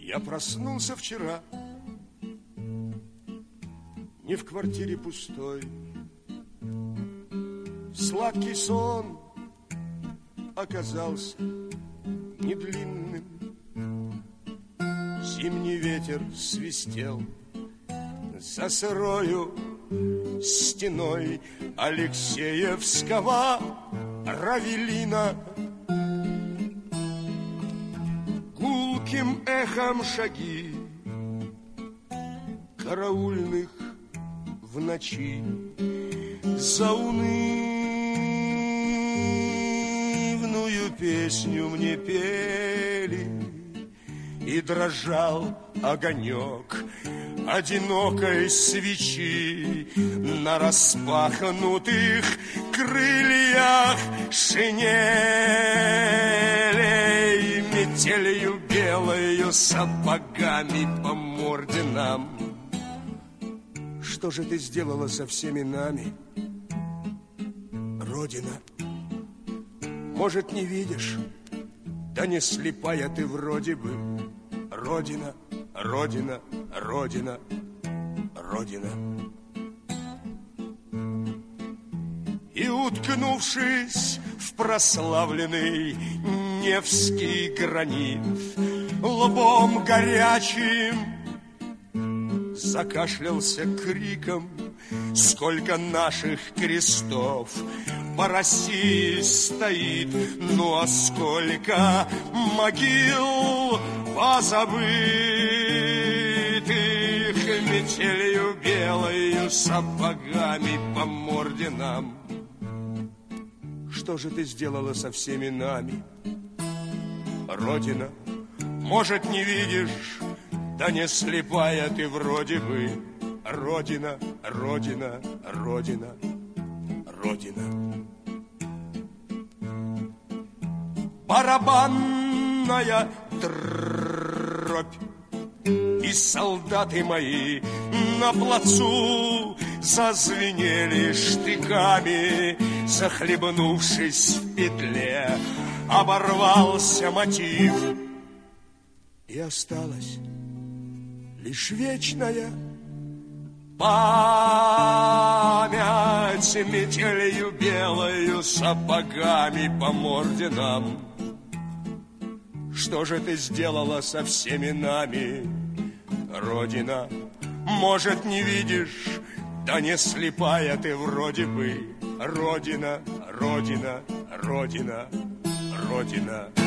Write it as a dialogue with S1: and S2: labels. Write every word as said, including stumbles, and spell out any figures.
S1: Я проснулся вчера, не в квартире пустой. Сладкий сон оказался не длинным. Зимний ветер свистел за сырою стеной Алексеевского Равелина. Гулким эхом шаги караульных в ночи заунывную песню мне пели, и дрожал огонек одинокой свечи на распахнутых крыльях шинелей, метелью белою сапогами по морде нам. Что же ты сделала со всеми нами, Родина? Может, не видишь? Да не слепая ты вроде бы. Родина, Родина, Родина, Родина. И, уткнувшись в прославленный Невский гранит, лбом горячим закашлялся криком: сколько наших крестов по России стоит, ну а сколько могил позабытых метелью белою сапогами по морде нам. Что же ты сделала со всеми нами, Родина? Может, не видишь? Да не слепая ты вроде бы. Родина, Родина, Родина, Родина. Барабанная дробь, и солдаты мои на плацу зазвенели штыками. Захлебнувшись в петле, оборвался мотив, и осталась лишь вечная память метелью белою сапогами по морде нам. Что же ты сделала со всеми нами, Родина? Может, не видишь? Да не слепая ты вроде бы. Родина, Родина, Родина, Родина.